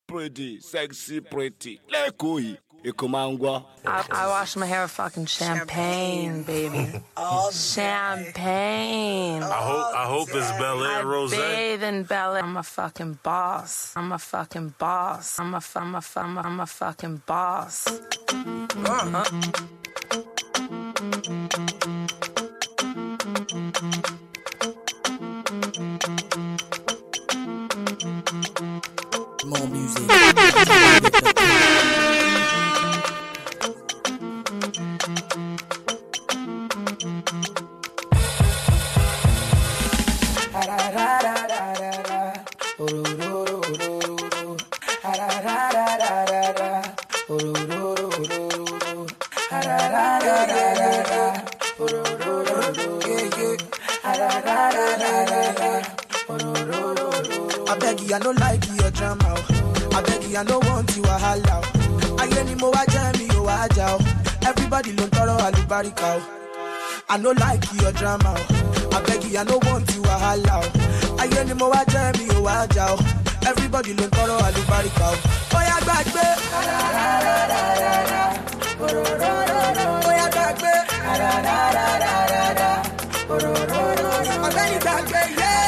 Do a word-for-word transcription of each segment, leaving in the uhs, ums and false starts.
Pretty, sexy, pretty. Lekui. Ikumangwa. I, I wash my hair with fucking champagne, baby. Champagne. I hope I hope it's Bel Air Rosé. I bathe in Bel Air. I'm a fucking boss. I'm a fucking boss. I'm a I'm a I'm a, I'm a fucking boss. Uh-huh. More music. I beg you, I don't like your drama. I beg you, I don't want you a holla. I any more I jam me, you a jow. Everybody don't throw a lubarika. I don't like your drama. I beg you, I don't want you a holla. I any more I jam me, you a jow. Everybody don't throw a lubarika. Oh yeah, back back. Oh yeah, back back. I'm ready back back, yeah.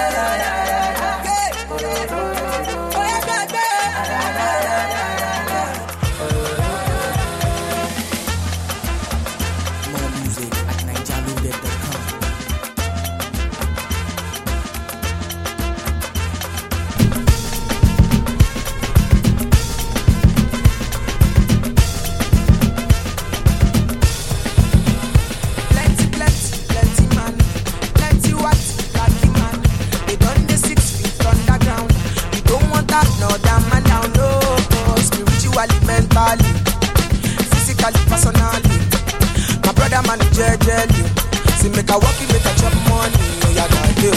Mentally, physically, personally. My brother man is jelly. See make a walk, make a chop money. Oh yeah, got you.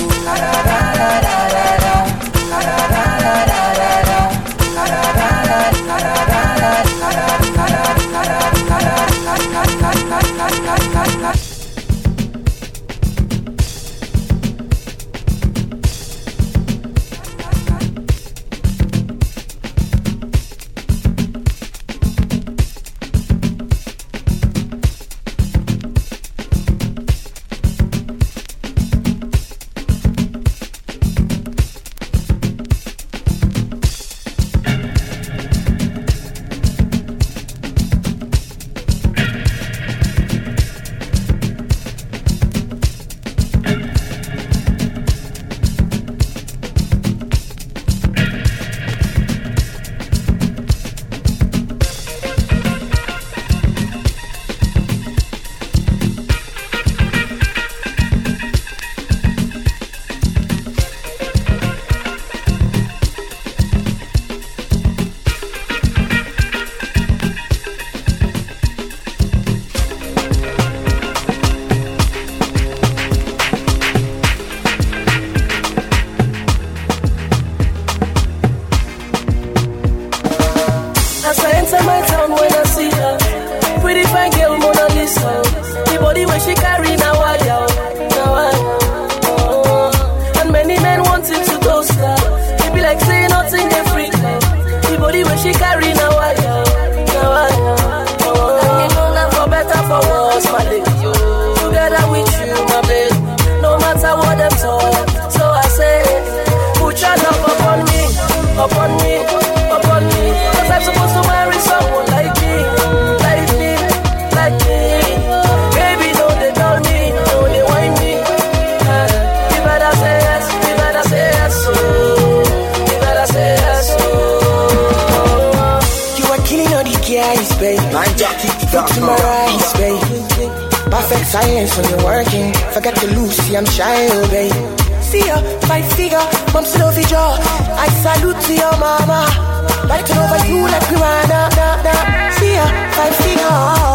Silence when you're working. Forget to lose, see I'm shy, oh babe. See ya, five figure, mom still over jaw. I salute to your mama. Like to know about you like piranha, nah, nah. See ya, five figure.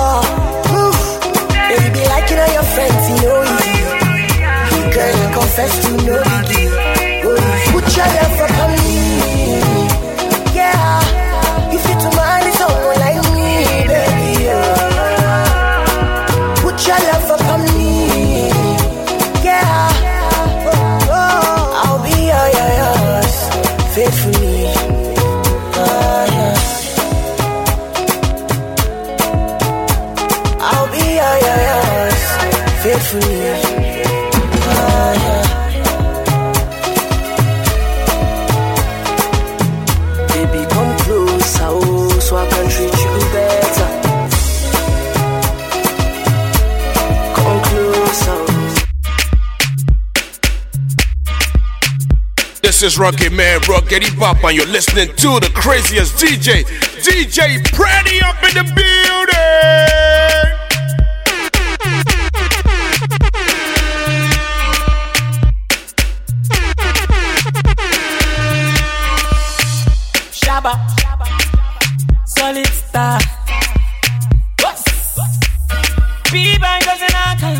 Move. Baby, be like you know your friends, you know easy. Girl, you confess to know the oh, put your love up on me. Yeah, you fit to marry someone like me, baby, oh. Your love upon me, yeah. Oh, oh, I'll be all yours, faithfully. Ah, yeah. I'll be your, your, yours, faithfully. Ah, yeah. Baby, come closer, oh, so I can treat you better. Come closer. This is Rugged Man, Rugged Hip-Hop, and you're listening to the craziest D J, D J Pretty up in the building. Shabba, solid star. B-Bang doesn't happen.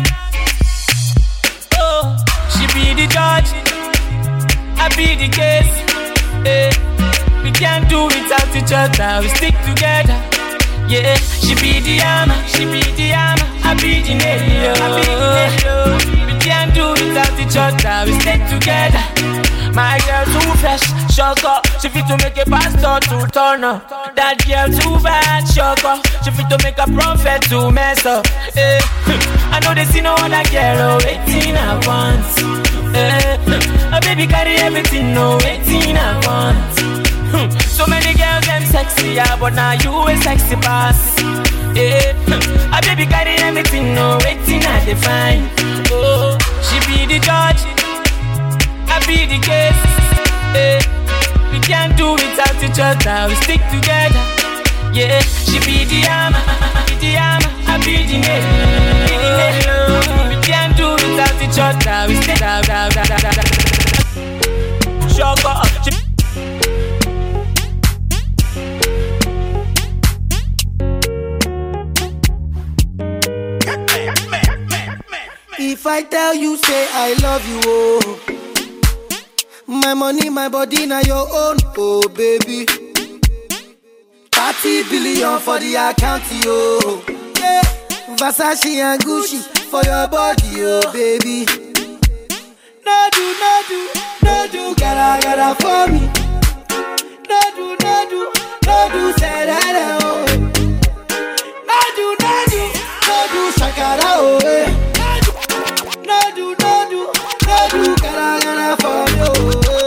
Oh, she be the judge, I be the case. Eh, we can't do without each other. We stick together. Yeah, she be the hammer, she be the hammer. I be the nail, I be the nail. We can't do without each other. We stick together. My girl too fresh, shock up. She fit to make a pastor to turn up. That girl too bad, shock up. She fit to make a prophet to mess up. Eh, I know they see no other girl, oh, waiting I want. Eh, a baby carry everything, no waiting I want. So many girls them sexy, yeah, but now you a sexy boss. Eh, a baby carry everything, no waiting I define. Oh, she be the judge, I be the case. Eh, we can't do without each other. We stick together. Yeah, she be the hammer, be the hammer, I be the nail. We can't do without each other. We stick together. Shock up. If I tell you, say I love you, oh. My money, my body, now your own, oh baby. thirty billion for the account, yo. Yeah. Versace and Gucci for your body, oh baby. No do, no do, no do, gotta, gotta for me. No do, no do, no do, say that, oh. No do, no do, no do, shakara, oh. No do, no do, no do, gotta, gotta for me, oh.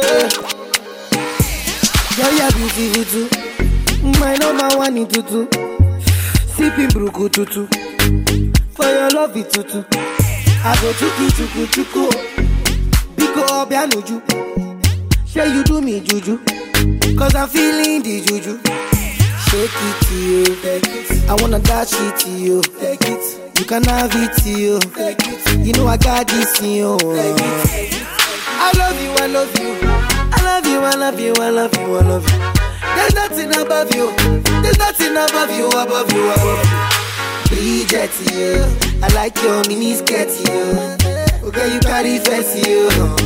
Girl, you're beautiful too. My number one in tutu. Sipping bruku tutu. For your love it tutu. I go chuku chuku chuku. Biko obianuju. Share you do me juju. Cause I'm feeling the juju. Shake it to you. I wanna dash it to you. Take it. You can have it to you. Take it. You know I got this in you. I love you, I love you. I love you, I love you, I love you, I love you. There's nothing above you. There's nothing above you, above you, above you. Bridget, you. I like your mini skirt, you. Okay, you carry fancy, you.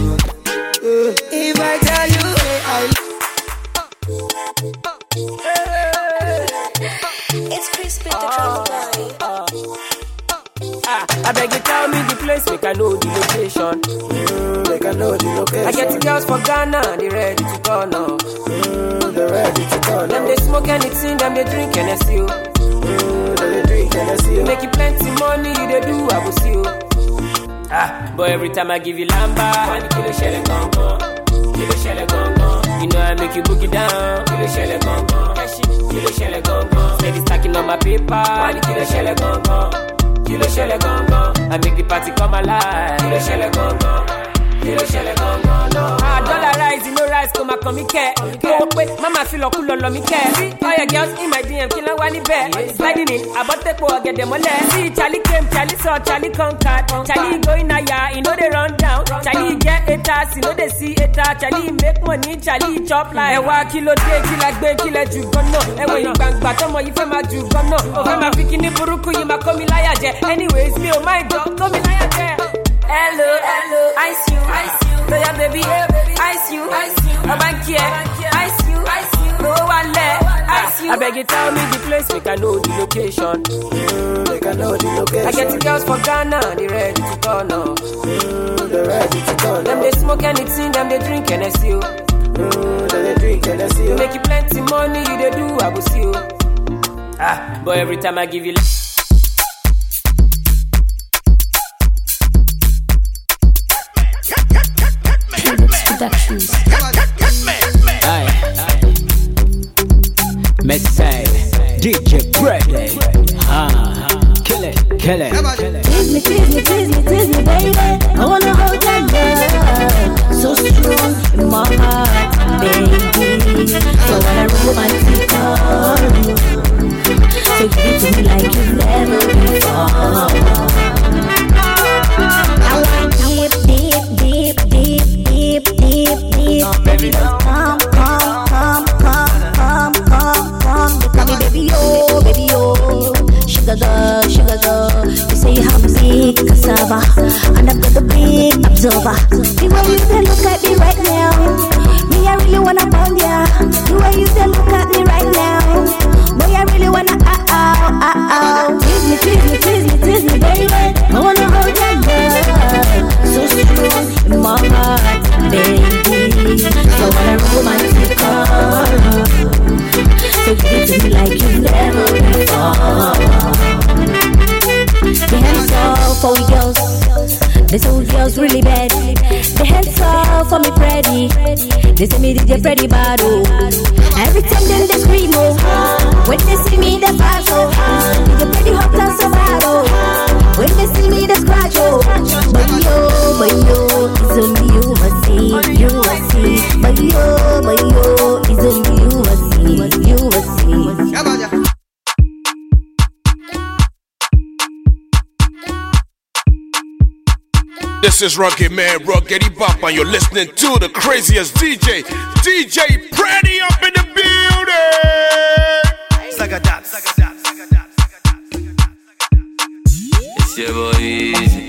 If I tell you, hey, I It's crispy the drum Ah, I beg you tell me the place, make I know the location. mm, make I know the location. I get the girls for Ghana, they ready to turn up. Mm, they ready to turn Them up. they smoke anything, them they drink and I see you. Mm, they drink and I see you. Make you plenty money, they do, I will see you. Ah, but every time I give you lamba, one kilo shell and gong gong, kilo shell and gong gong. You know I make you boogie down, kilo shell and gong gong, kilo shell and gong gong. Steady stacking on my paper, one kilo shell and gong gong. Kilo shele gong gong, I make the party come alive. Kilo shele gong gong, kilo shele gong gong, no. Ah, dollar rise, you know rise, come and come me care. Go away, mama feel cool on me care. See all your girls in my D M, kill and one bear. Sliding in, I bought the poor, get them all there. See Charlie came, Charlie saw, Charlie conquered. Charlie going a ya, you know they run down. Charlie get a task, you know they see a task. Charlie make money, Charlie chop like. Ewa kilo day, kilo gbe, kilo jugono. Ewa you bang batomo, you fema jugono. Over my bikini buruku, you ma komi liar je. Anyways, me oh my God, komi liar je. Hello, hello, ice you, ice you. So yeah, baby, ice you, ice you. A bank here, ice you, ice you. No one let, ice you. I beg you tell me the place, make I know the location. Mm, make I know the location. I get the girls for Ghana, they ready to turn up. Mm, they ready to turn Them up. they smoke anything, them they drink and I see you. Mm, then they drink, then they see you. Make you plenty money, you they do, I go see you. Ah, but every time I give you Productions. Aye. Message D J Freddy. Ah, kill it, kill it. Tease me, tease me, tease me, tease me, baby. I wanna hold that love so strong in my heart, baby. So when I romantic call, so give it to me like you've never before. I want deep, deep, deep, deep, deep, deep, deep. Baby, come, come, come, come, come, come, come. They call me baby, oh, baby, oh. Sugar girl, sugar girl. You say you have big cassava, and I've got the big absorber. The way you say look at me right now, me I really wanna pound ya. The way you say look at me right now, boy I really wanna ah ah ah ah. Tease me, tease me, tease me, tease me, baby. I wanna hold that love so strong in my heart, baby. So when I romantic call, so give it to me like you've never before. The hands off for we girls, this old girls really bad. The hands off for me Freddy, they say me D J Freddy bad oh. Every time then they scream oh, when they see me they pass oh. D J Freddy hot and so bad oh, when they see me they scratch oh. But yo, but yo, it's only you I see, you I see. But yo, but yo, it's only you I see, you I see. This is Rocket Man, Rockety Bop, and you're listening to the craziest D J, D J Freddy up in the building. Saga Dot, Saga Dot, Saga Dot, Saga Dot. It's your boy Easy.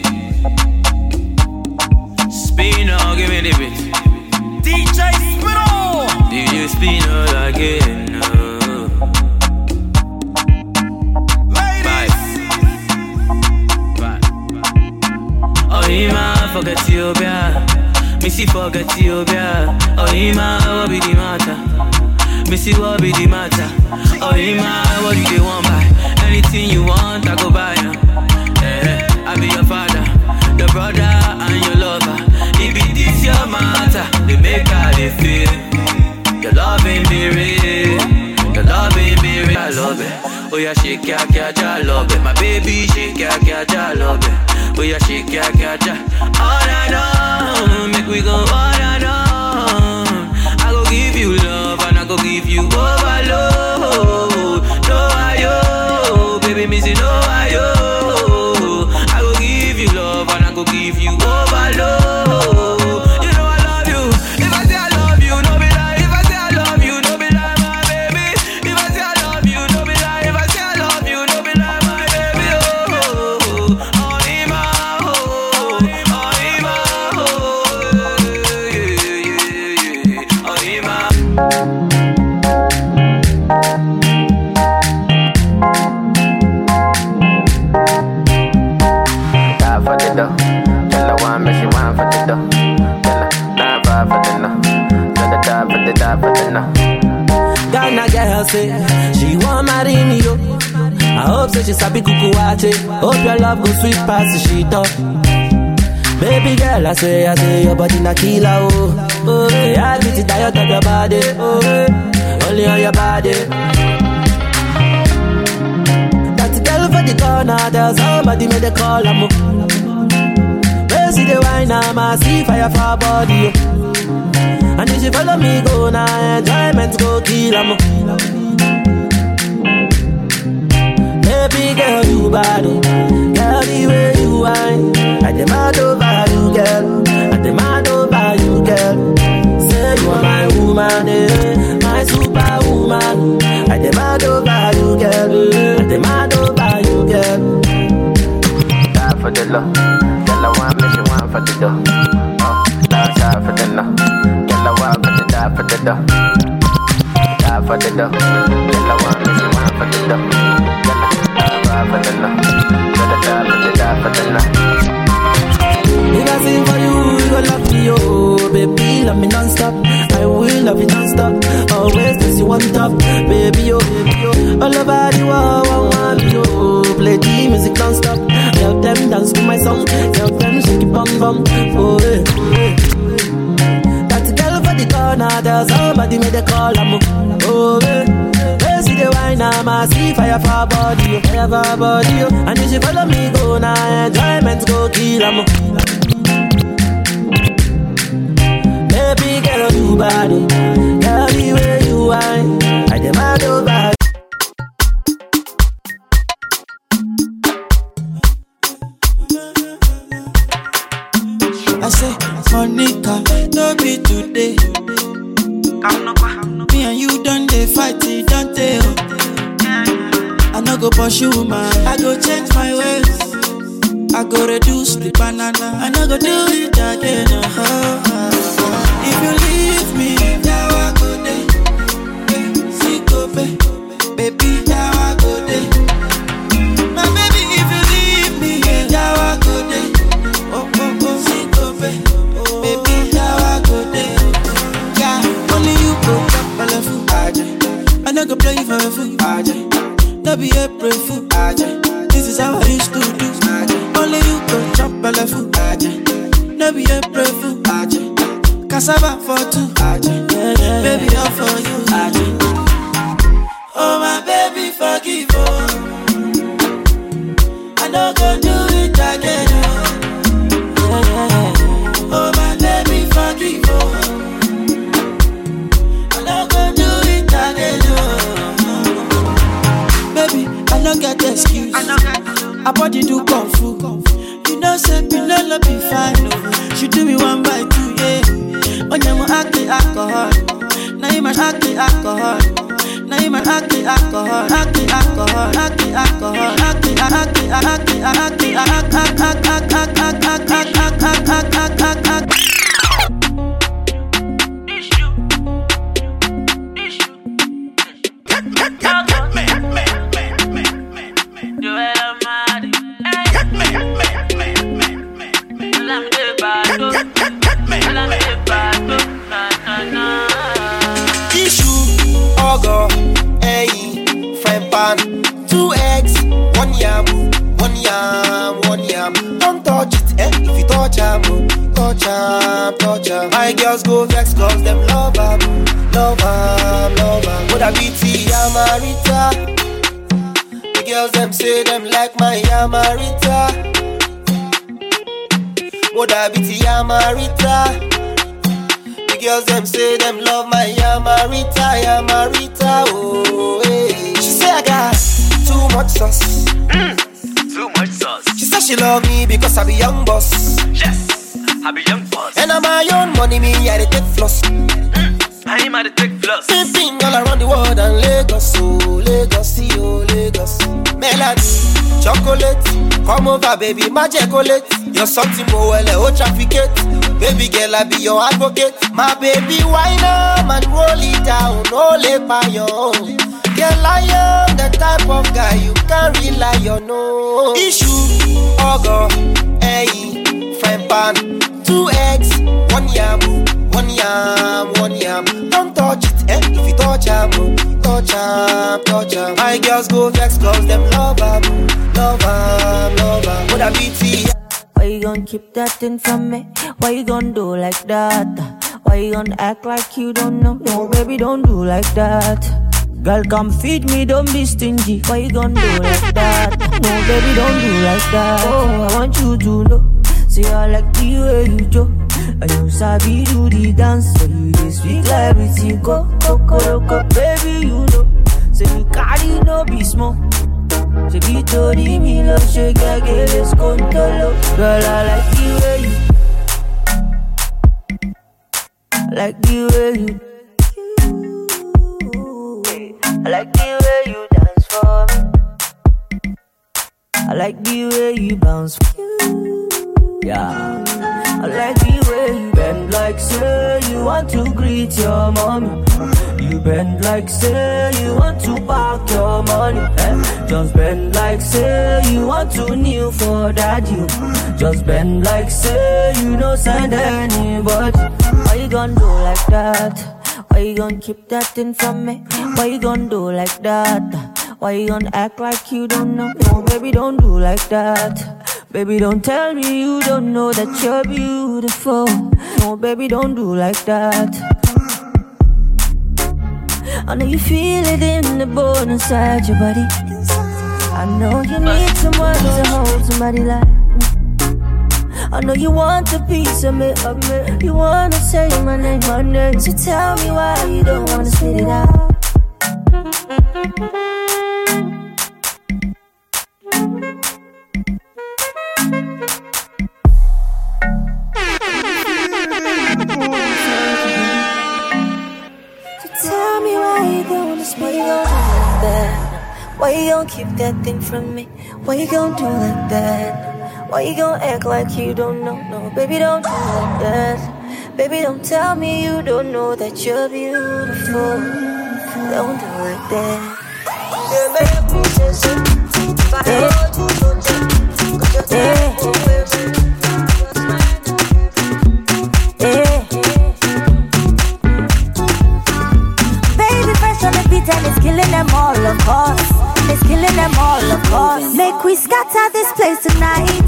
Spino, give me the beat. D J Spino. D J Spino again. Oh, Ima, forget Ethiopia. Missy, forget Ethiopia. Oh, Ima, what be the matter? Missy, what be the matter? Oh, Ima, what do they want buy? Anything you want, I go buy now. Eh, I be your father, your brother, and your lover. If it is your matter, they make how they feel. Your love ain't be real. Your love ain't be real. I love it. Oh, yeah, shake, yeah, yeah, I love it. My baby, shake, yeah, yeah, I love it. Oh yeah, shake, yeah, yeah, yeah. All I know, make we go all I know. I go give you love and I go give you overload. No I yo, baby, missy, no I yo. I go give you love and I go give you overload. You know I love you. If I say I love you, no be lie. If I say I love you, no be lie, my baby. If I say I love you, no be lie. If I say I love you, no be lie, my baby. Oh, oh. Ghana girl say she want marry me yo. I hope say she sabi kukuwache. Hope your love go sweet past the shit up. Baby girl, I say, I say your body na killer oh. Oh, yeah, I get it tired of your body. Oh, only on your body. That girl for the corner, there's somebody made a call I'm where see the wine, I see fire for her body oh. And if you follow me, go now, enjoyment go kill 'em. Baby girl, you bad, girl, the way you whine, I demand over you, girl, I demand over you, girl. Say you are my woman, eh, my superwoman. I demand over you, girl, I demand over you, girl. Die for the love, girl, I want me, she want for the dough. Oh, die for the love. I want for the die for the dough. Die for the dough. Girl, I want me, she want for the dough. Girl, I die for the love. Girl, I die for the die for the love. If I sing for you, you go love me, oh baby, love me non-stop. I will love you non-stop. Always this you on top, baby, oh baby, oh. All over the world, I want you, oh. Play the music non-stop. Help them dance to my song. Help them shake it bum bum. Oh yeah, yeah. That girl for the corner, there's somebody made a call. I'm oh yeah. They see the wine, I'm a see fire for body, fire for body. And if you follow me, go now, enjoyment go kill 'em. Baby girl, you body, girl, the way you whine, I demand over. I say, Monica, no be today. Me and you done they fight, it don't tell. I no go pursue man, I go change my ways. I go reduce the banana, I no go do it again. Uh-huh. If you leave me, now I go there. See go baby, now I go there. My baby, if you leave me, now I go there. Oh oh oh, see go baby, now I go there. Yeah, only you go chop my food, Aja. I no go play for a fool, Aja. No be April fool, Aja. This is how I used to do, Aja. Only you go chop my food, Aja. No be April fool, Aja. Cassava for two, Aja. Baby, all for you, Aja. Oh my baby, forgive oh. I no go do it again. Oh, oh my baby, forgive oh. I no go do it again. Oh. Baby, I no get excuse. I body do kung fu. You know, say Pinelo be fine. Oh. She do me one by two, yeah. On your acting alcohol. Now you must acting alcohol. Now you must acting alcohol. Acting alcohol. Acting alcohol. Acting acting acting acting two eggs, one yam, one yam, one yam. Don't touch it, eh? If you touch am, touch am, touch am. My girls go vex cause them love am, love am, love am. Would I be T Yamarita? The girls them say them like my Yamarita. Would I be T Yamarita? The girls them say them love my Yamarita, Yamarita, oh hey. She say I got too much sauce, mm, too much sauce. She say she love me because I be young boss. Yes, I be young boss. And I'm my own money, me I dey take floss. Mm, I am at the take floss. Pimping all around the world and Lagos, oh Lagos, oh Lagos. Melody, chocolate, come over baby, my chocolate. You're something more well, oh trafficate. Baby girl, I be your advocate. My baby, wine up and roll it down, no lay by your own. Girl, I am the type of guy you can't rely on, no. Issue, Ogo, hey, friend pan, two eggs, one yam, one yam, one yam. Don't touch it, eh? If you touch am, touch am, touch am. My girls go vex cause them love am, love am, love am. Would I be tea? Why you gon' keep that thing from me? Why you gon' do like that? Why you gon' act like you don't know? No, baby, don't do like that. Girl, come feed me, don't be stingy. Why you gon' do like that? No, baby, don't do like that. Oh, I want you to know. See, I like the way you do. And you sabi do the dance. So you just speak like everything. Go, go, go, go, baby, you know. Say you carry no be small. She be told me love, she get this control. Girl, I like the way you, I like the way you, I like the way you dance for me. I like the way you bounce for you. Yeah, I like the way you bend like say you want to greet your mommy. You bend like say you want to park your money. Eh? Just bend like say you want to kneel for daddy. Just bend like say you don't send anybody. Why you gonna do like that? Why you gonna keep that thing from me? Why you gonna do like that? Why you gonna act like you don't know? No, baby, don't do like that. Baby, don't tell me you don't know that you're beautiful. No, baby, don't do like that. I know you feel it in the bone inside your body. I know you need someone to hold somebody like me. I know you want a piece of me, of me. You wanna say my name, my name. So tell me why you don't wanna spit it out. Tell me why you gonna spit it out like that? Why you gonna keep that thing from me? Why you gonna do like that? Why you gonna act like you don't know? No, baby, don't do like that. Baby, don't tell me you don't know that you're beautiful. Don't do like that. And it's killing them all, of course. It's killing them all, of course. Make we scatter this place tonight.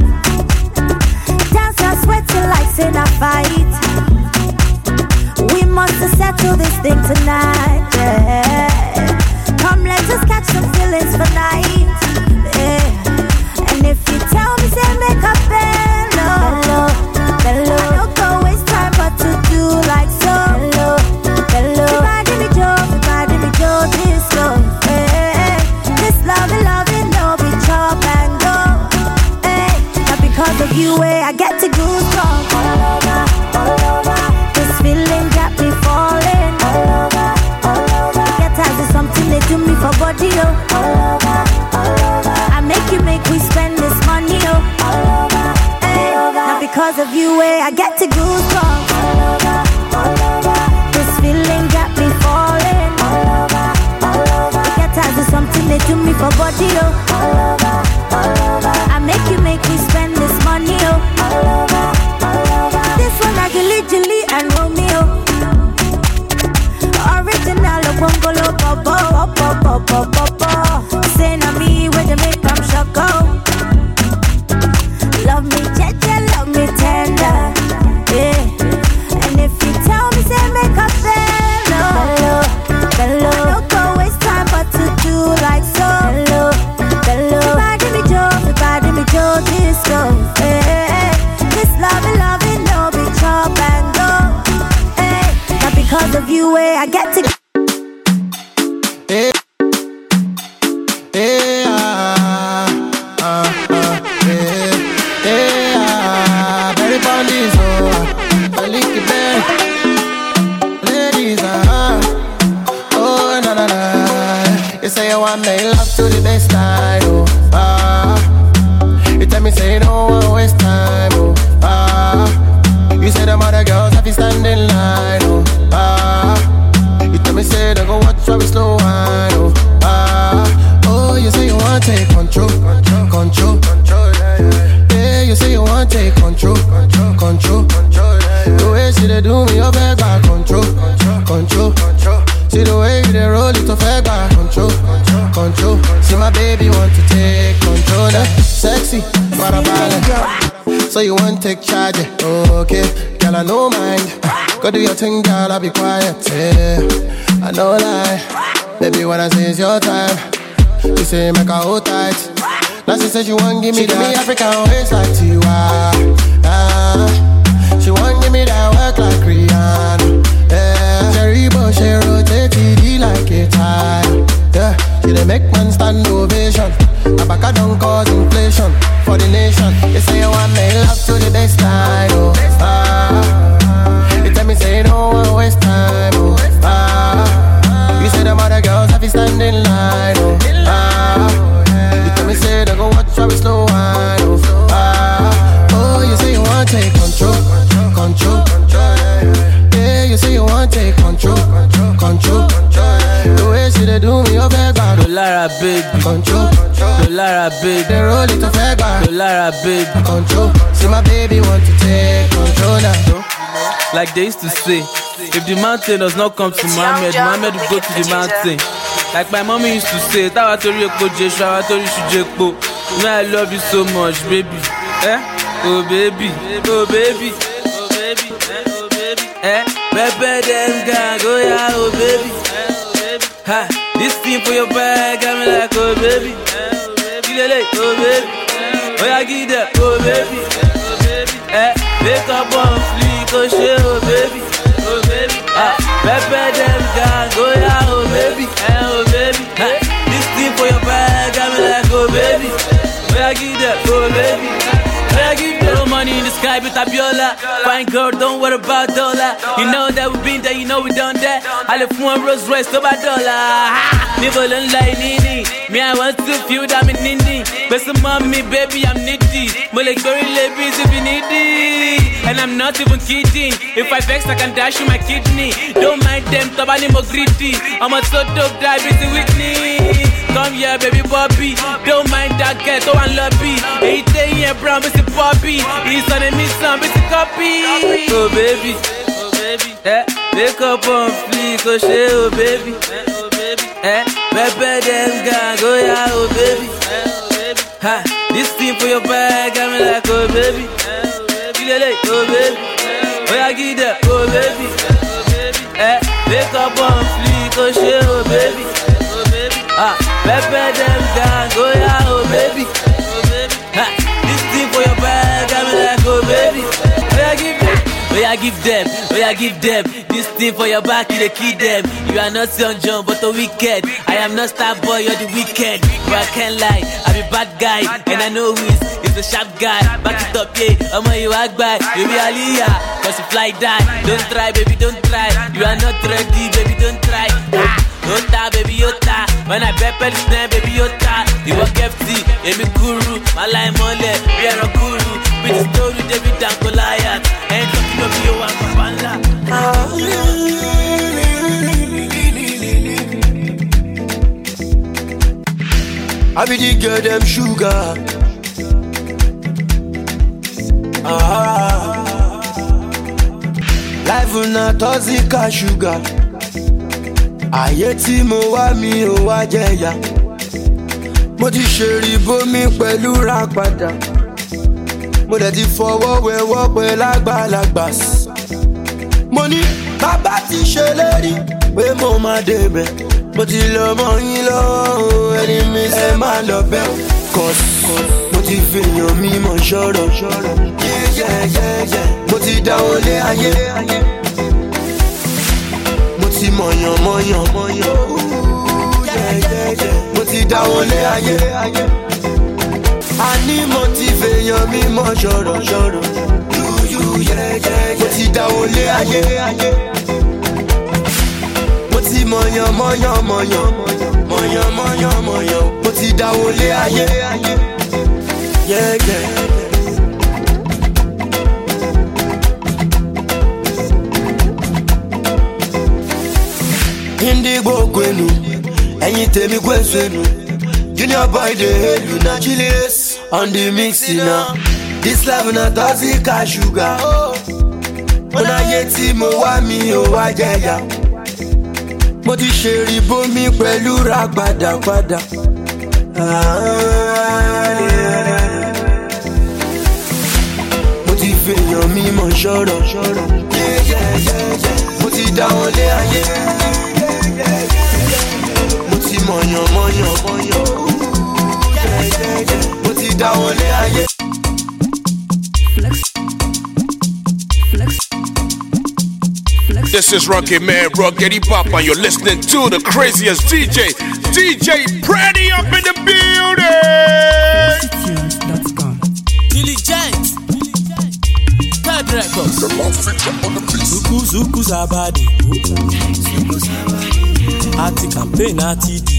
Dance and sweat till life's in a fight. We must settle this thing tonight, yeah. Come, let us catch some feelings for night, yeah. And if you tell me, say make a bello, bello, I don't go waste time but to do like so. Bello, bello, everybody me joke, everybody me joke this love, hey. This love, love, no be chop and go, hey. Not because of you, hey, I get to goosebumps all over, all over. This feeling got me falling all over, all over. Get tired of something they do me for body, oh. All over, all over. I make you make we spend this money, oh. All over, hey. Not because of you, hey, I get to goosebumps all over, all over. This feeling got me falling all over, all over. Get tired of something they do me for body, oh. All over, all over. I make you make we spend this money, oh. All over, all over. This one I Gilly Gilly and Romeo. Original of Bungalow Bobo, Bobo, Bobo, Bobo. Say na me where they make them shock out. Love me, Jeje, love me tender, yeah. And if you tell me, say make a bello, bello, bello. I don't go waste time but to do like so. Bello, bello. Everybody me joke, everybody me joke this love, hey. This love, love, no be chop and go, hey. Not because of you, hey, I get to. Hey, hey, ah, ah, ah, hey, hey, ah, very fond is oh, I lick it back, ladies, ah, oh, na na na. You say you want me love to the best time, oh, ah. You tell me say you don't want waste time, oh, ah. You say them other girls have to stand in line, oh, ah. You tell me say don't go watch how we slow wine, oh, ah. Oh, you say you want take control, control, control, control, yeah, yeah. Yeah, you say you want take control, control, control, control, yeah, yeah. The way she they do me, you beg back control, control, control, control. See the way you they roll it, you beg back control, control, control. See my baby want to take control, eh? Sexy, what a balance. So you want take charge, yeah. Okay, girl I no mind. Go do your thing, girl, I'll be quiet, yeah. I no lie, baby when I say it's your time, you say make her hold tight. Now she said she want give me she that. Give me African waist like Tiwa, ah. She want give me that work like Rihanna, yeah. Cherry bush, she rotate T D like a tire, yeah. She dey make man stand ovation. Abaka don't cause inflation for the nation. You say you want me love to the best time, oh, ah. You tell me say you don't want waste time, oh, ah. You say them other girls have to stand in line, oh, ah. You tell me say don't go watch how we slow wine, oh, ah. Oh, you say you want take control, control, control. Yeah, you say you want take control, control. they do me, oh, fega. Dollara, baby. Control. Dollara, baby. They roll it to fega. Dollara, baby. Control. See my baby want to take control now. Like they used to say, if the mountain does not come to Muhammad, Muhammad will go to the mountain. Like my mommy used to say, Tawa tori eko jeshu, awa tori shujekpo. Me, I love you so much, baby. Eh? Oh baby, oh baby, oh baby, eh? Oh baby, eh? Pepe them gang, oh yeah, oh baby, eh? Oh baby, ha. This thing for your bag, got me like, oh baby, eh? Oh baby, oh baby, oh yeah, give that, oh baby, oh baby, eh? Wake up on fleek, oh shit, oh baby, oh baby, ah. Pepe them gang, oh yeah, oh baby, eh? Oh baby, ha. This thing for your bag, got me like, oh baby, oh yeah, give that, oh baby. I give you no money in the sky with Abiola. Fine girl, don't worry about dollar. You know that we been there, you know we done that. I left one Rolls Royce to my dollar. Never learn like Nini. Me, I want to feel that I'm in Nini. But some mommy, baby, I'm needy. More like very ladies if you need it. And I'm not even kidding. If I vex, I can dash you my kidney. Don't mind them, Tabani more greedy. I'm a so dope, die busy with me. Come here, baby Bobby. Don't mind that ghetto and lobby. Eight a.m. brown, busy Bobby. He's on a mission, busy copy. Oh baby, oh baby, eh? Wake up on fleek, oh shit, oh baby, eh? Oh baby, eh? Pepe them gang, oh yeah, oh baby, eh? Oh baby, ha. This thing for your bag, got me like, oh baby, eh? Oh baby, oh baby, oh yeah, give that, oh baby, oh baby, eh? Wake up on fleek, oh shit, oh baby, oh baby, ah. Pepe them gang, oh yeah, oh baby, oh baby, ha. This thing for your bag, got me like, oh baby, oh yeah, give them, oh yeah, give them, oh yeah, give them. This thing for your back, you the key them. You are not Young John, but a wicked. I am not star boy, you're the wicked. But I can't lie, I'm a bad guy, and I know who is, is the sharp guy. Back it up, yeah, I'm on you act by. You be Aliyah, cause you fly die. Don't try, baby, don't try. You are not ready, baby, don't try. Yota, baby, yota. When I pepper the snare, baby, yota. You walk F T, baby, kuru. My line mole, we are a kuru. With the story, David and Goliath. Ain't talking to me, you want to panda. I be the girl, them sugar. Ah, life will not toxic as sugar. Ayé tí mo wá mi ò wá jẹ̀yà. Mo ti ṣèrí bómi pẹ̀lú ra padà. Mo dẹ̀ ti fọwọ́ wẹ̀wọ́ pẹ̀lú àgbàlagbà. Mo ní bàbá ti ṣèlérí pé mo máa débẹ̀. Mo ti lọ mọ́ yín lọ́wọ́ ẹni mi ṣe máa lọ bẹ̀. Cause mo ti fèèyàn mímọ̀ ṣọ́rọ̀. Mo ti dáwọ́ lé ayé. Mo ti mọ̀yàn mọ̀yàn mọ̀yàn. Mo ti dáwọ́ lé ayé. Àní mo ti fèèyàn mímọ̀ ṣọ́rọ̀ ṣọ́rọ̀. Mo ti dáwọ́ lé ayé. Mo ti mọ̀yàn mọ̀yàn mọ̀yàn. Mọ̀yàn mọ̀yàn mọ̀yàn. Mo ti dáwọ́ lé ayé. Yeah, yeah. Indigo kwenu, ẹ̀yin tèmi kwenu. Junior boy dey hail you na Julius on the mix now. This life na toxic as sugar. Ọ̀nà ayé tí mo wá mi ò wá jẹ̀yà. Mo ti ṣèrí bómi pẹ̀lú ra padà padà. Mo ti fèèyàn mímọ̀ ṣọ́rọ̀. Mo ti dáwọ́ lé ayé. Mo ti mọ̀yàn mọ̀yàn mọ̀yàn. Mo ti dáwọ́ lé ayé. This is Rocky Man, Rockety Pop, and you're listening to the craziest D J, D J Pretty up in the building. Diligent, Third Records. Zuku Zuku Zabadi, Ati campaign Ati di.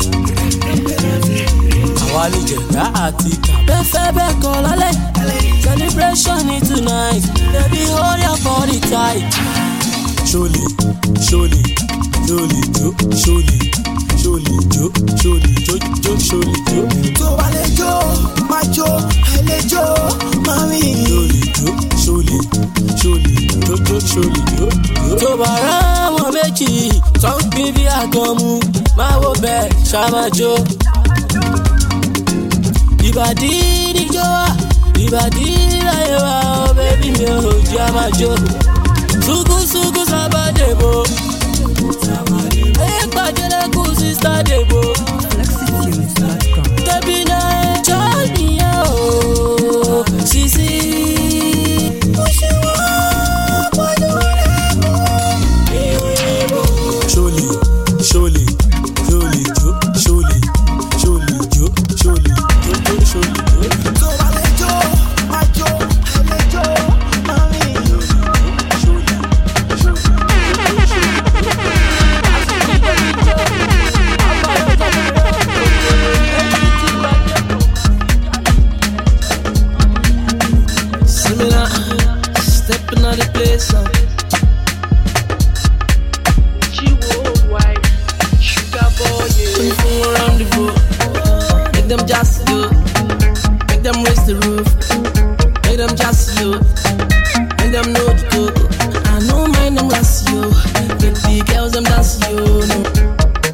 Awali Jega Ati Befebe Kolale. Celebration is tonight. Baby, hold your body tight. Surely, surely, surely, surely, surely jo, surely jo, jo, surely jo. To wale jo, my jo, hele jo, mami. Surely jo, surely, surely jo, jo, surely jo. To bara mo meji, so bibi agomu, ma wo be shama jo. Ibadi di jo, ibadi la yo, baby me ho jama jo. Sugu sugu sabadebo. Hey, bajele ku sister debo. Baby na Johnny oh, Sisi. Surely, surely, surely jo, surely, surely jo, surely jo, jo, surely jo. To wale jo, my jo, hele jo, mami. Similar, stepping out the place up. She worldwide, sugar boy, yeah. When you fool around the boat, make them just do, make them raise the roof, make them just do, make them know the code. I know mine them last you, get the girls them dance you. No.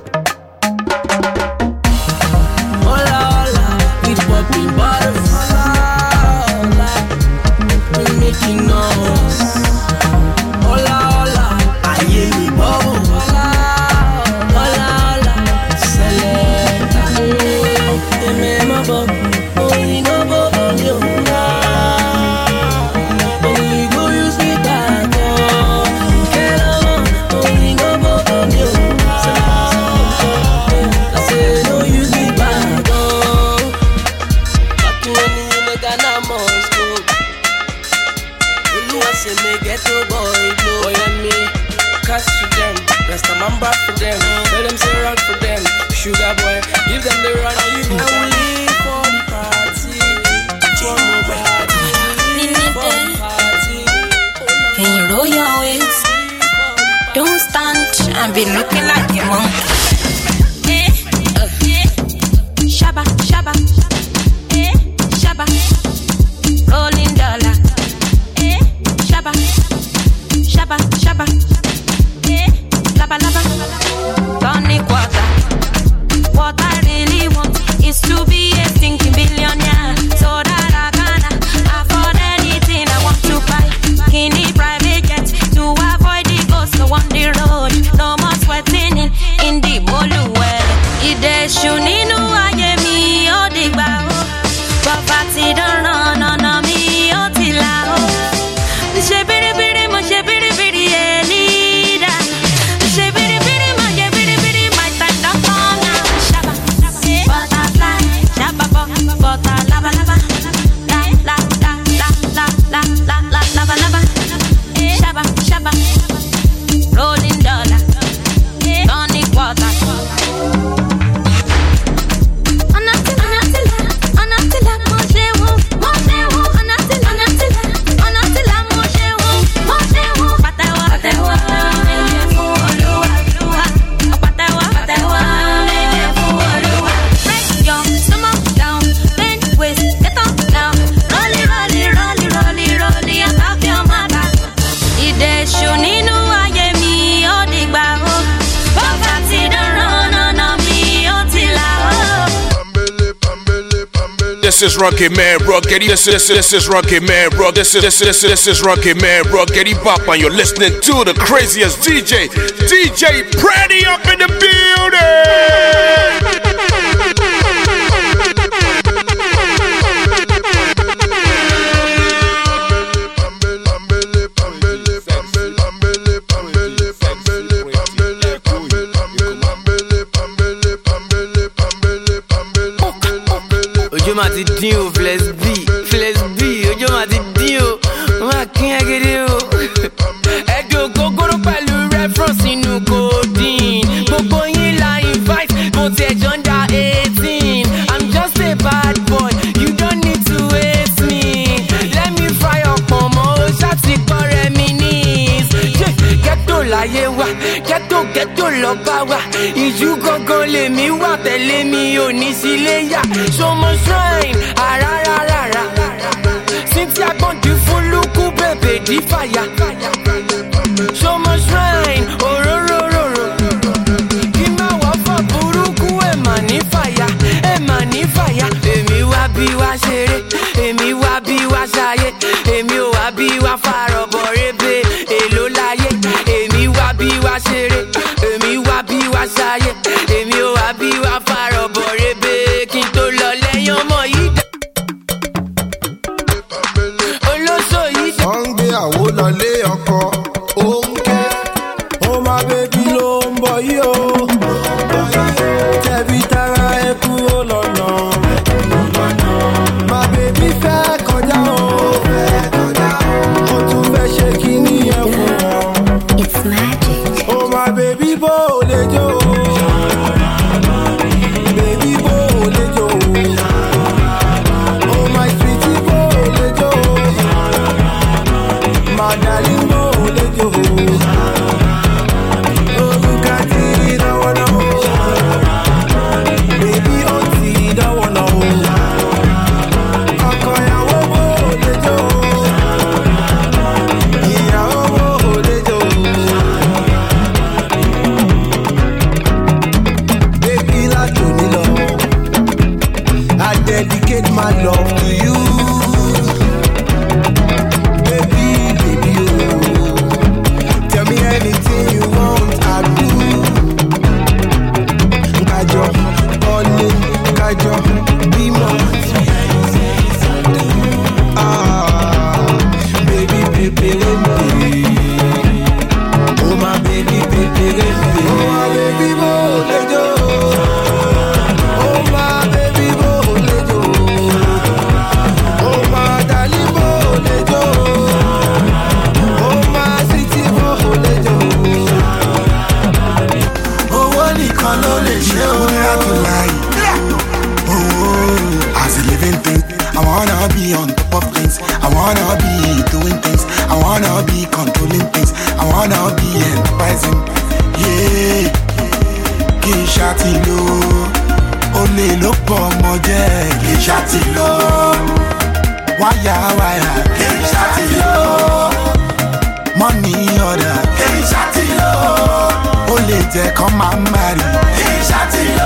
Hola hola, we popping bottles. Making noise. Hola, hola, I hear me bubble. Hola, hola, hola, select. They make my bubble. Oh, you know bubble, you oh, you go use me back. Oh, you go bubble, you I say, no use me back. Oh, back when you make an amount. Say me get to boy, no boy and me. Cash to them, rest a man back for them. Tell them say run for them. Sugar boy, give them the run. You I will leave for the party. For nobody. For the party. When you roll your waist, don't stand and be looking like a monkey. Eh, uh, Shabba, shabba, eh, shabba, rolling dollar. Shabba, shabba, shabba, eh, laba, laba, tonic water. What I really want is to be a stinking billionaire, so that I can afford anything I want to buy. In the private jet to avoid the ghost on the road. No more sweating in, in the boluwe. Ide shuninu aye mi odigba o, poverty don't run on me otila o. She bitty bitty, mo she bitty bitty, yeah, need that. She bitty bitty, mo she bitty bitty, my time don't come now. Shabba, butterfly, shabba, butter, lava, lava, la, la, la, la, la, la, la, la, lava, lava. Shabba, shabba, rolling dollar, tonic water. Anatila, anatila, anatila, mo she wo, mo she wo, anatila, anatila, anatila. This is Rocky Man Rockety. This is this is Rocky Man Rock. This is this is this is Rocky Man Rockety Bop, and you're listening to the craziest D J, D J Pretty up in the building. Ojo ma ti dín o, flex B, flex B, ojo ma ti dín o, ma kín agede o. Ẹ̀dùn ògógóró pẹ̀lú reference inú codeine. Gbogbo yín la invite, mo ti ẹ̀jọ̀ ń da eighteen. I'm just a bad boy, you don't need to hate me. Let me fry your pọ̀nmọ́, o ṣáàtì kọ́ reminisce. Ghetto láyé wa, ghetto ghetto lọ bá wa. Ìjú gangan lèmi wà tẹ̀lé mi ò ní sílé yá. Ṣọmọ shrine, àràràràrà. Cynthia gbọ̀ndì fún lukú bèbè dí fàyà. Ṣọmọ shrine, òróróróró. Kí má wá fà burúkú ẹ̀ mà ní fàyà, ẹ̀ mà ní fàyà. Èmi wá bí wá ṣeré, èmi wá bí wá ṣayé. Èmi ò wá bí wá fàrọ̀bọ̀ rébé, èló láyé. Èmi wá bí wá ṣeré, èmi wá bí wá ṣayé. Èmi ò wá bí wá fàrọ̀bọ̀ rébé, kí n tó lọ lẹ́yìn ọmọ yìí dá. Olóṣò yìí dá. Wọ́n ń gbé àwo lọlé ọkọ, ó ń ké. Ó máa bébí ló ń bọ̀ yìí o. Tẹ̀bí tara ẹ kúrò lọ́nà. Máa bébí fẹ́ kọjá o. Ó tún fẹ́ ṣe kíní ẹ̀ fún wọn. It's magic. Ó máa bébí bó o lè jó o. Bébí bó o lè jó o. Ó máa sweetie bó o lè jó o. Máa darling bó o lè jó o. Orúkọ tí ìdánwò náà o. Bébí ó ti ìdánwò náà o. Ọkọ ìyàwó bó o lè jó o. Ìyàwó bó o lè jó o. Baby, látòní lọ, I dedicate my love to you. Baby, baby, oh, tell me anything you want, I'll do. Kájọ, ọ̀lẹ, kájọ, bímọ. Ah, baby, baby, baby. Oh my baby, baby, baby. Oh my baby, bo le jo. Oh my baby, bo le jo. Oh my darling, bo le jo. Oh my sweetie, bo le jo. Owó nìkan ló lè ṣe orí àtúláyé. Oh, as a living thing, I wanna be on top of things. I wanna be doing things. I wanna be controlling things. I wanna be enterprising. Yeah, kì í ṣàtìlò. Olè ló pọ̀ ọmọ jẹ́. Kì í ṣàtìlò. Wáyà wáyà. Kì í ṣàtìlò. Money order. Kì í ṣàtìlò. Olè jẹ́ kán máa ń marry. Kì í ṣàtìlò.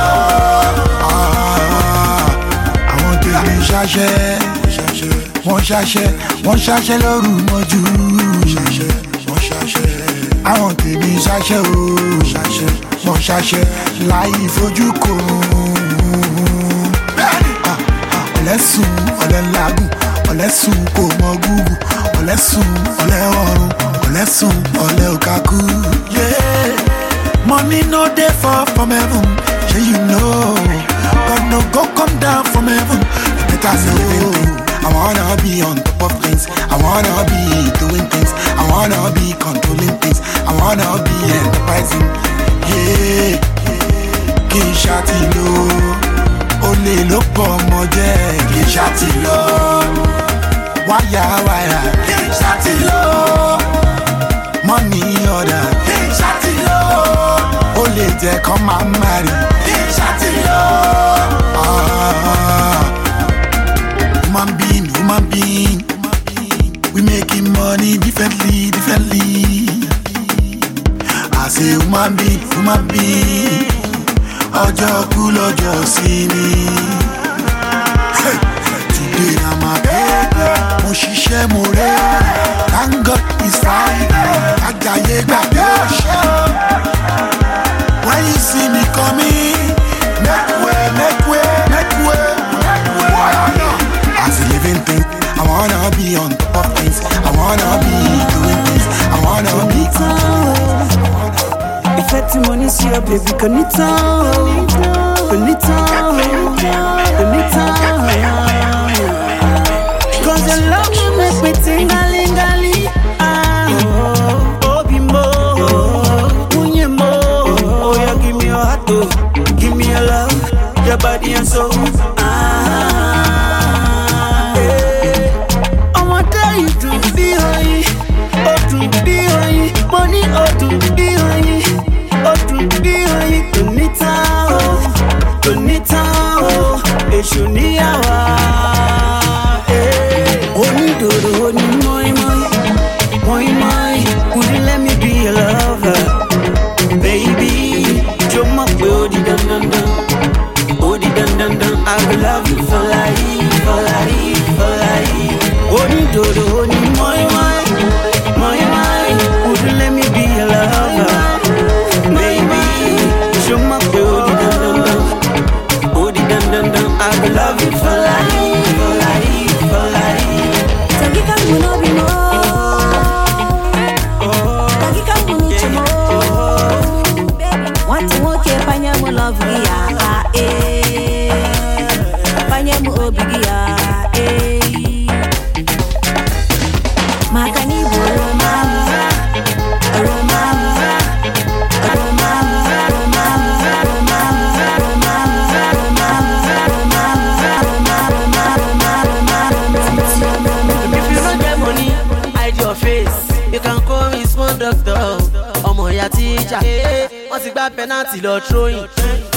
Àwọn tèmi ṣaṣẹ́. Wọ́n ṣaṣẹ́. Wọ́n ṣaṣẹ́ lóru mọ́jú. Wọ́n ṣaṣẹ́. Àwọn tèmi ṣaṣẹ́ o. Wọ́n ṣaṣẹ́ láì fojú kò. Ọ̀lẹ́sùn ọ̀lẹ́ làágùn. Ọ̀lẹ́sùn kò mọ gúgù. Ọ̀lẹ́sùn ọ̀lẹ́ ọ̀run. Ọ̀lẹ́sùn ọ̀lẹ́ òkàkú. Money no dey fall from heaven. Shey you know. God no go come down from heaven. Better say living thing. I wanna be on top of things. I wanna be doing things. I wanna be controlling things. I wanna be enterprising. Yeah, kì í ṣàtìlò. Olè ló pọ̀ ọmọ jẹ́. Kì í ṣàtìlò. Wáyà wáyà. Kì í ṣàtìlò. Money order. Kì í ṣàtìlò. Olè jẹ́ kán máa ń marry. Kì í ṣàtìlò. Ah. Human being, human being, we making money differently, differently. I say human being, human being, ọjọ́ kú lọ́jọ́ sí ni. Today na my birthday, mo ṣiṣẹ́ mo rẹ̀, thank God it's Friday, àjàyè gbàgbé ọ̀ṣẹ́. When you see me coming, make way, make way, make way, make way. As a living thing, I wanna be on top of things. I wanna be doing things. I wanna be controlling things. Ìfẹ́ tí mo ní sí ọ, baby, kò ní tán, kò ní tán, kò ní tán. Cause your love will make me tingalingali. Ah, oh, bimbo, munye mo. Oh, yeah, give me your heart, oh, give me your love, your body and soul. Ah, hey, I want to you to be high, oh, to be high, money, oh, to be high. Oh, to be high, to meet èṣù níyàwó. Onídòdò oní mọ́ínmọ́ín, mọ́ínmọ́ín, would you let me be your lover? Baby, jó mọ̀ pé ó di dandandan, ó di dandandan. I will love you for life, for life, for life. Onídòdò oní mọ́ínmọ́ín, mọ́ínmọ́ín, would you let me be your lover? Baby, jó mọ̀ pé ó di dandandan, ó di dandandan. I will love you for life, for life, for life. Tagika muno bimo, tagika munu chemo. Watu woke panyamu love ya eh, panyamu obigia eh. Makani bolo mama, aroma, aroma, aroma, aroma, aroma, If you don't get money, hide your face. You can call me small doctor. Ọmọ ìyá teacher. Wọ́n ti gba penalty lọ throwing.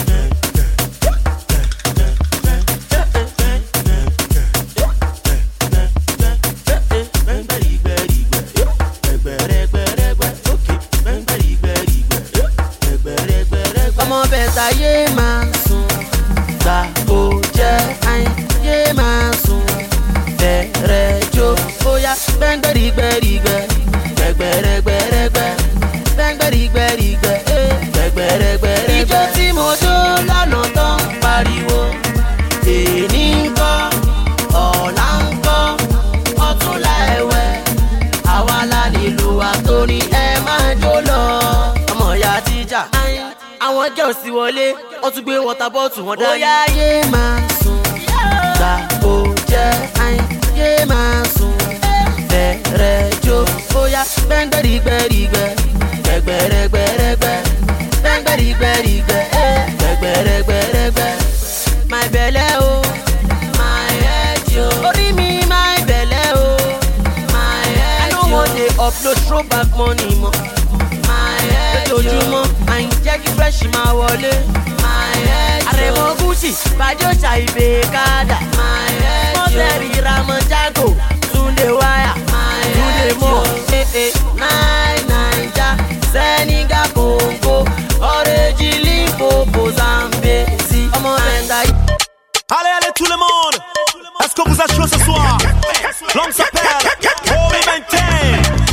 Ọmọ bẹ̀ta yé máa sùn, gbà kó jẹ́ àyìn yé máa sùn. Bẹ̀rẹ̀ jó bóyá gbẹ́ngbẹ́rìgbẹ́rìgbẹ́, gbẹ̀gbẹ̀rẹ̀gbẹ̀rẹ̀gbẹ́, gbẹ́ngbẹ́rìgbẹ́rìgbẹ́, gbẹ̀gbẹ̀rẹ̀gbẹ̀rẹ̀gbẹ́. Ijó tí mo jó lọ́nà tán pariwo, èní ń kọ́, ọ̀la ń kọ́, ọ̀túnla ẹ̀wẹ̀, àwa la nílùú àtòrí ẹ máa jó lọ. Ọmọ ìyá tíjà, àwọn girls ti wọlé, wọ́n tún gbé water bottle wọn dání. Ó yá yé máa sùn, gbà kó jẹ́ àyìn yé máa sùn. Bẹ̀rẹ̀ jó bóyá gbẹ́ngbẹ́rìgbẹ́rìgbẹ́, gbẹ̀gbẹ̀rẹ̀gbẹ̀rẹ̀gbẹ́, gbẹ́ngbẹ́rìgbẹ́rìgbẹ́, gbẹ̀gbẹ̀rẹ̀gbẹ̀rẹ̀gbẹ́. My belle o, my head yo, orí mi my belle o, my head yo. I no wan dey upload throwback money mọ́. My head yo, lójoojúmọ́ àyìn jẹ́ kí fresh máa wọlé. My head yo, àrẹ̀mọ Gucci, Bàjọ́ ṣàìbè kádà. My head yo, mọ́tẹ́rì Ramonjago, Túndé wáyà, Túndé mọ́. Nine Naija, Senegal, Congo, Orange, Limpopo, Zambézie. Ọmọ ẹ̀ta yìí. Allez, allez tout le monde. Est-ce que vous êtes chaud ce soir? L'homme s'appelle Holy Maintain.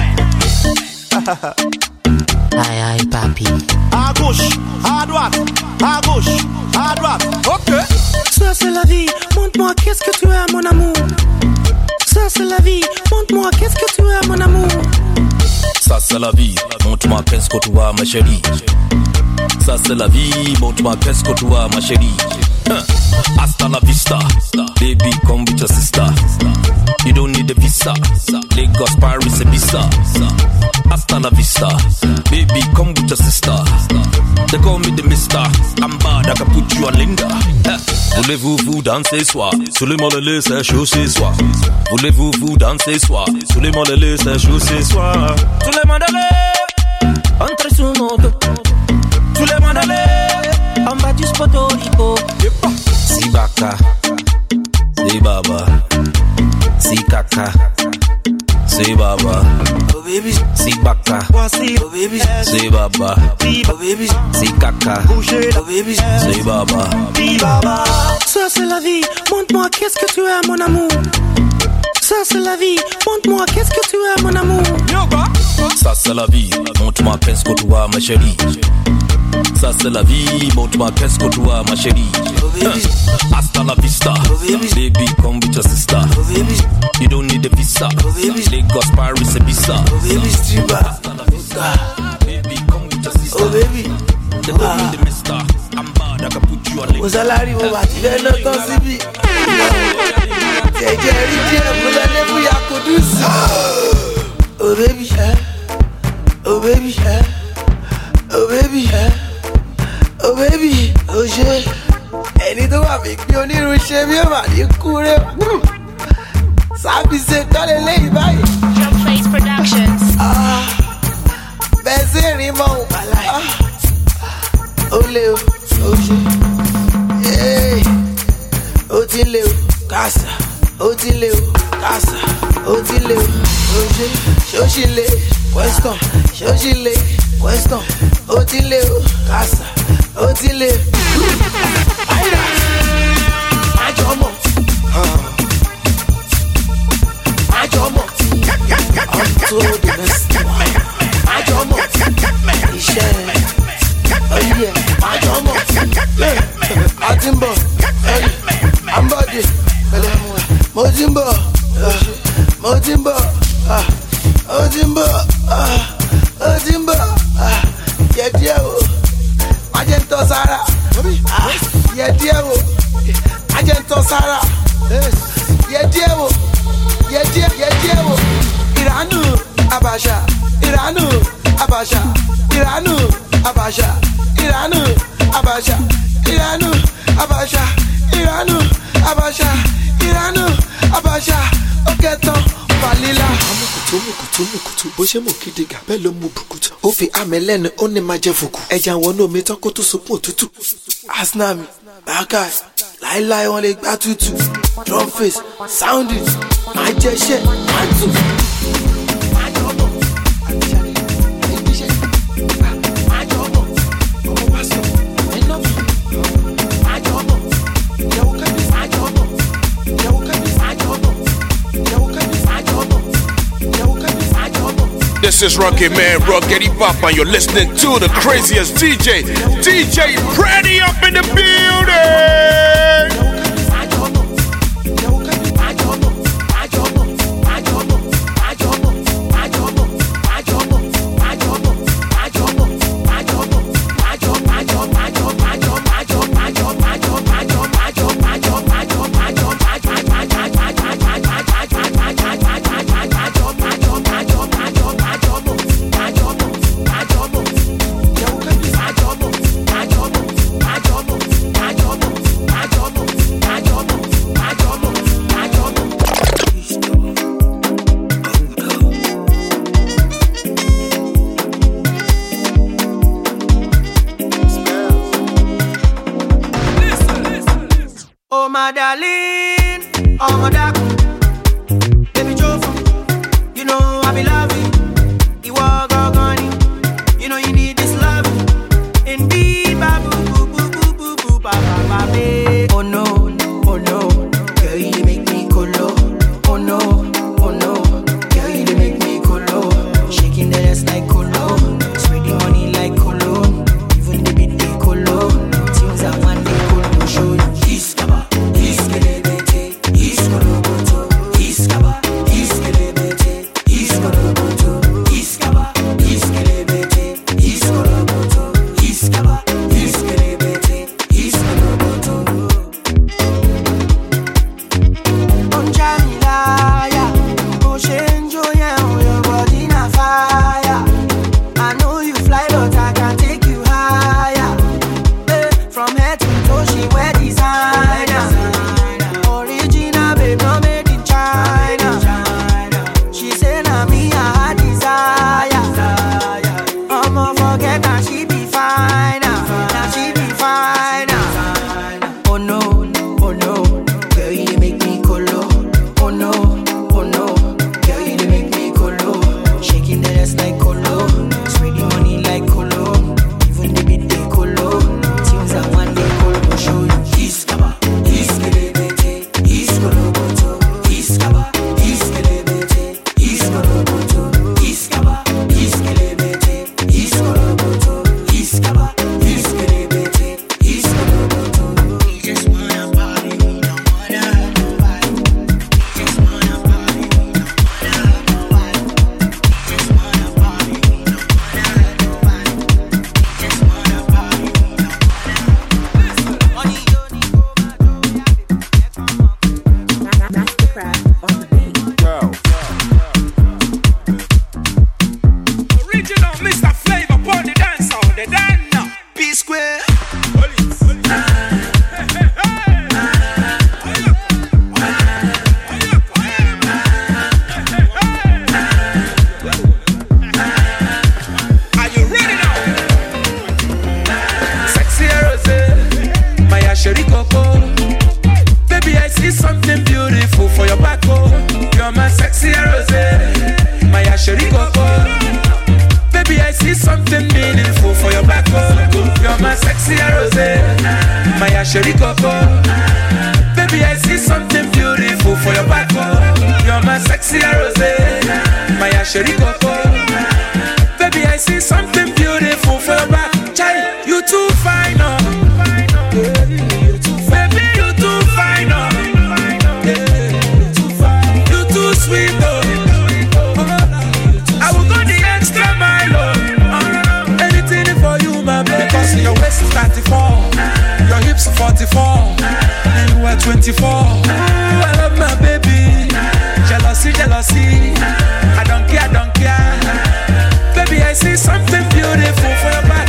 Aïe aïe papi. À gauche, à droite, à gauche, à droite. Ok. Ça c'est la vie, montre-moi qu'est-ce que tu as mon amour. Ça c'est la vie, montre-moi qu'est-ce que tu as mon amour. Ça c'est la vie, montre-moi qu'est-ce que tu as ma chérie. Ça c'est la vie, montre-moi qu'est-ce que tu as ma chérie. Huh. Hasta la vista, baby come with your sister. You don't need a visa, Lagos, Paris, Ibiza. Hasta la vista, baby come with your sister. They call me the mister, I'm bad, I can put you on Linda. Huh. Voulez-vous vous danser soir? Sous les mollets c'est chaud ce soir. Voulez-vous vous danser soir? Sous les mollets c'est chaud ce soir. Tous les mandalés, entrez sous nos dos. Tous les mandalés, en bas du Puerto Rico. Si baka, si baba, si kaka, si baba. Oh baby, si baka, oh baby, si baba, oh baby, si kaka, oh baby, si baba, si baba. Ça c'est la vie, montre-moi qu'est-ce que tu as mon amour. Ça c'est la vie, montre-moi qu'est-ce que tu as mon amour. Ça c'est la vie, montre-moi qu'est-ce que tu as ma chérie. Ça c'est la vie, montre-moi qu'est-ce que tu as ma chérie. Huh. Hasta la vista, baby come with your sister. You don't need a visa, Lagos, Paris, Ibiza. Hasta la vista, baby come with your sister. Oh baby, they call me the mister, I'm bad, I can put you on Linda. Mo salary mo bá ti fẹ́ lọ tán síbí. Jẹjẹ rí díẹ̀ mo lọlé fún Yakudusi. Oh baby, oh baby, oh baby, oh baby, oh ṣe. Ẹni tó wà mí gbé onírun ṣe bí ó mà ní kú rẹ̀. Sábì ṣe tọ́lẹ̀ lẹ́yìn báyìí. Drum Face Productions. Bẹ́ẹ̀ sí ìrìn mọ́ òun bàlá yìí. Ó lé o, ó ṣe. Ó ti Otile, Casa, Otile, Oje, Shoshile, Question, Shoshile, Question, Otile, Casa, Otile. Aira, Ajomo, Ajomo, onto the next one. Ajomo, Ishe, oh yeah, Ajomo, Atimbo, Ambody, Mojimbo, Mojimbo, Mojimbo, Mojimbo, Yediao, Agento Sara, Yediao, Agento Sara, Yediao, Yediao, Yediao, Iranu, Abasha, Iranu, Abasha, Iranu, Abasha, Iranu, Abasha, Iranu, Abasha, Iranu, Abasha, Iranu, Abasha, Oketon, Valila. Mukutu, mukutu, mukutu, bóṣe mú kídìgà bẹ́ẹ̀ ló mú bukutu. Ó fi àmì lẹ́nu ó ní máa jẹ fùkù. Ẹja wọnú omi tán kó tó sopọ̀ òtútù. Asnami, Bakai, láíláí wọn lè gbá tútù. Drum face, sounding, máa jẹ iṣẹ́, máa tù. This is Rocky Man, Rockety Pop, and you're listening to the craziest D J, D J Pretty up in the building. Oh my darling, oh my dark, baby Jofa, you know I be loving. You walk goni, you know you need this love. Indeed, babu boo boo boo boo boo ba ba ba ba. Oh no, oh no, girl you make me colo. Oh no, oh no, girl you make me colo. Shaking the ass like colo, spreading money like colo. Even the beat they colo. Tunes that one day colo show you. Iskaba, iskelebete, iskoloboto, iskaba, iskelebete, iskoloboto, iskaba, iskelebete, iskoloboto, iskaba, iskelebete, iskoloboto. On Jamilaya, Oshenjo, yeah, your body na fire. I know you fly, but I can take you higher. Eh, from head to toe, she wear designer. Original, babe, not made in China. She say na me I had desire. I'ma forget that she be fine. Now she be fine. Oh no, oh no, girl you make me colo. Oh no, oh no, girl you make me colo. Shaking the ass like colo, spreading money like colo. Even the beat they colo. Tunes that one day colo show you. Iskaba, iskelebete, iskoloboto, iskaba, iskelebete, iskoloboto, iskaba, iskelebete, iskoloboto, iskaba, iskelebete, iskoloboto. We just wanna party, we don't wanna fight. We just wanna party, we don't wanna fight. We just wanna party, we don't wanna fight. We just wanna party, we don't wanna. Money, Mastercraft on the beat. Original Mister Flavor upon the dance hall, the dance now. P Square. Are you ready now? Sexy Rose, my Asheri Coco. Baby, I see something beautiful for your back my Asheri Coco. Baby, I see something beautiful for your back. You're my sexy rose, my Asheri Coco. Baby, I see something beautiful for your back. Child, you too fine, oh. Baby, you too fine, oh. You too sweet, oh. I will go the extra mile, oh. Anything for you, my baby. Because your waist is thirty-four, your hips are forty-four, and you are twenty-four. I love my baby. Jealousy, jealousy. I don't care, I don't care. Baby, I see something beautiful for your back.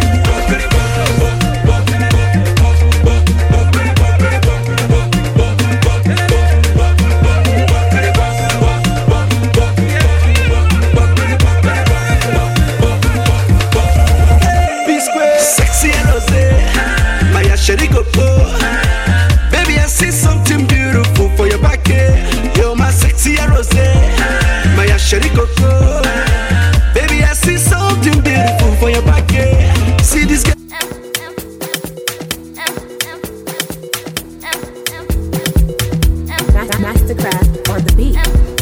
Sexy and rosé, my Asheri Coco. Baby, I see something beautiful for your back. You're my sexy and rosé, my Asheri Coco. Baby, I see something beautiful for your back. See this girl. Mastercraft on the beat.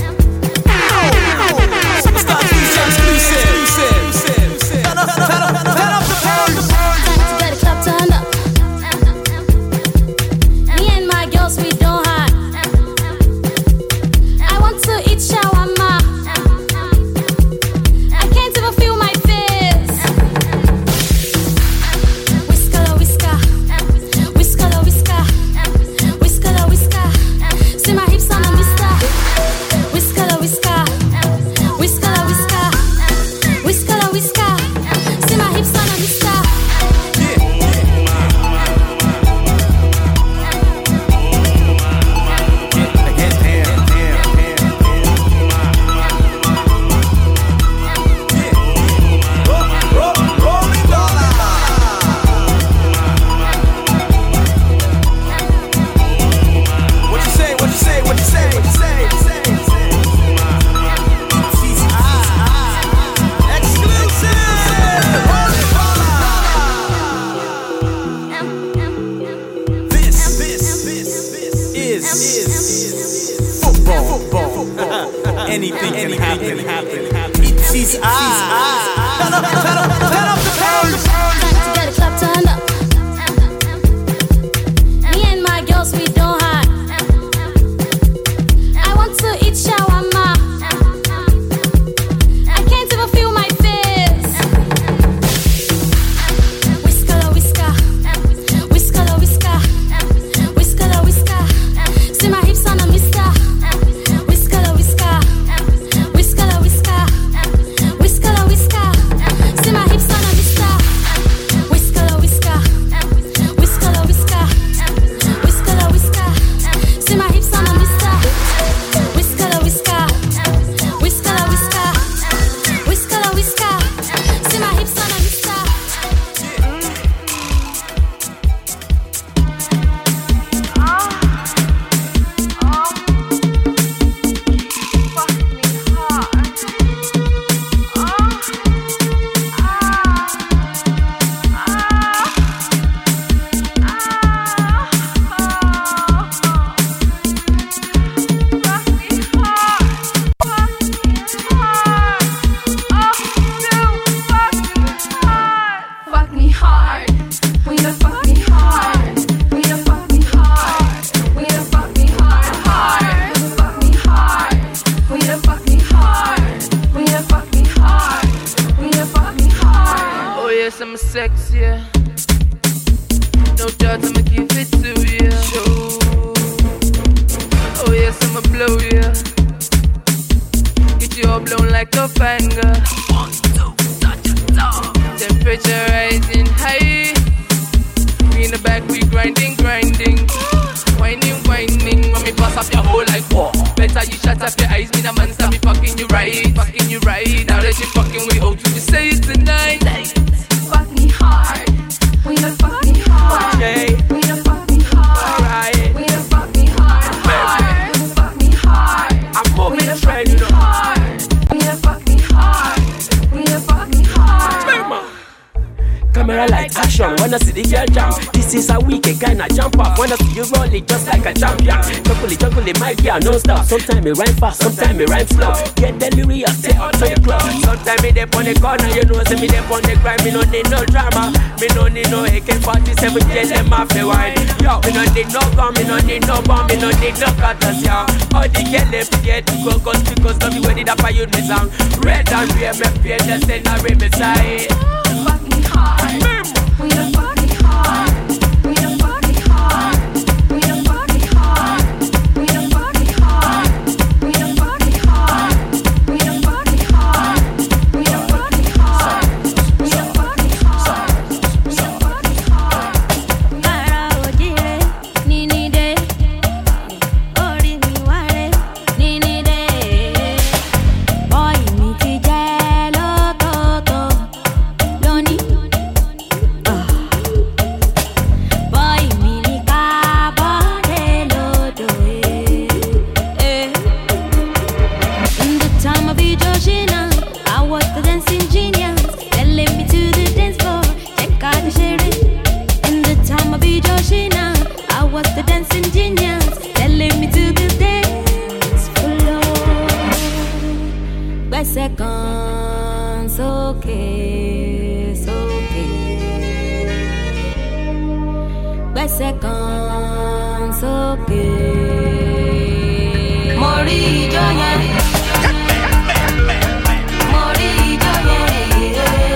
Anything can happen, happen, happen. It is I. Turn up, turn up, turn up the bass. Get a club turned up. Me and my girls, we don't hide. I want to eat shawarma. I can't even feel my face. Whisker, whisker, whisker, whisker, whisker, whisker. See my hips on a mister. Whisker, whisker. Since a week, a guy na jump up. Wanna see you roll it just like a champion. Juggle it, juggle it, my gear, no stop. Sometimes it rhyme fast, sometimes it rhyme slow. Get delirious, stay out to your club. Sometimes me dey on the corner, you know, say me dey on the grind. Me no need no drama, me no need no A K forty-seven, get them off the wine. Yo, me no need no gun, me no need no bomb, me no need no cutters, yo. All the get them get to go, cause because don't be ready to fire me song. Red and red, me fear the send a rim side. Fuck me hard, we don't fuck me hard. We don't fuck me hard. We don't fuck me hard. We don't fuck me hard. We don't fuck me hard. We don't fuck me hard. We don't fuck me hard. We don't fuck me hard. We don't fuck me hard. Ara ojire nini de, ori mi ware nini de. Boy mi ti jẹ lọ́tọ̀ọ̀tọ̀ lónìí. Boy mi ni ká bọ́dé lódò eh. In the time of Ijoshina, I was the dancing genius. They led me to the dance floor. Check out the sheriff. In the time of Ijoshina, I was the dancing genius. They led me to the dance floor. Gbẹ́sẹ̀ kan sókè, sókè. Gbẹ́sẹ̀ kan sókè. Mo rí ijó yẹn. Mo rí ijó yẹn.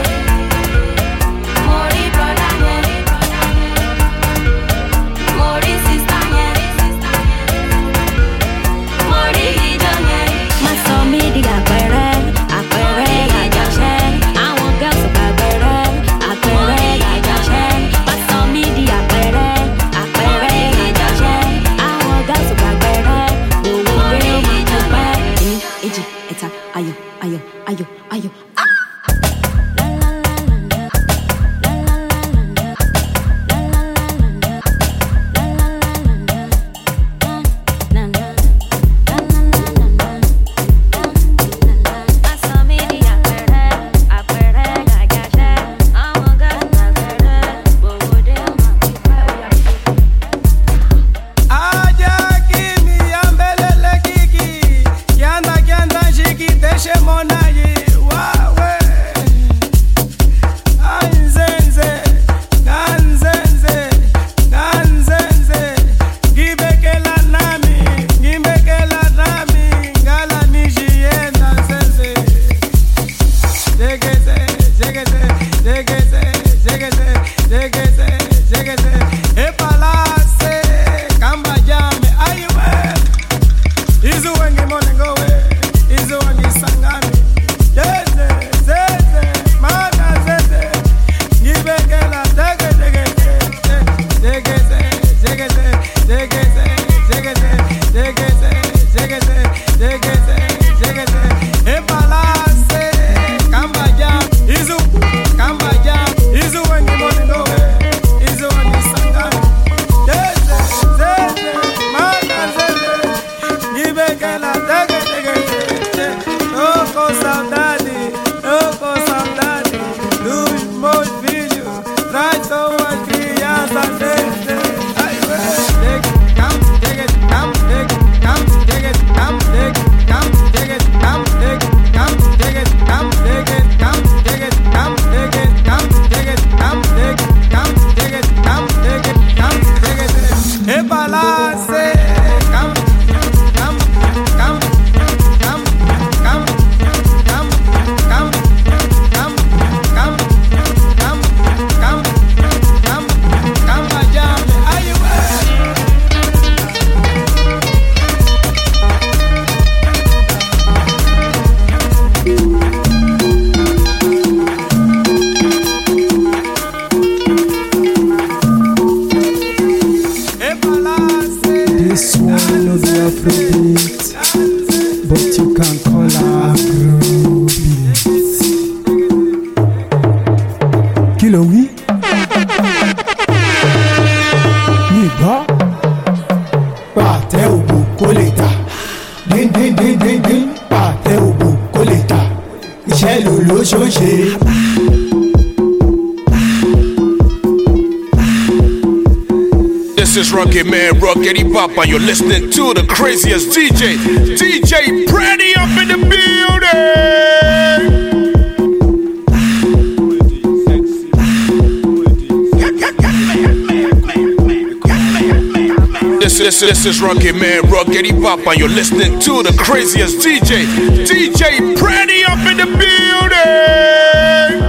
Mo rí brother yẹn. Mo rí sister yẹn. Mo rí ijó yẹn. Má sọ mí di àpẹẹrẹ, àpẹẹrẹ àjọṣe. Àwọn girls ò gbàgbẹrẹ, àpẹẹrẹ àjọṣe. Má sọ mí di àpẹẹrẹ, àpẹẹrẹ àjọṣe. Àwọn girls ò gbàgbẹrẹ, owó gbé wọn tó pẹ́. Èmi, èjì, ẹ̀ta, ayọ̀, ayọ̀, ayọ̀, ayọ̀. This is Rocky Man, Rocky Pop, and you're listening to the craziest D J, D J Pretty up in the building. This is, this is Rocky Man, Rocky Pop, and you're listening to the craziest D J, D J Pretty up in the building.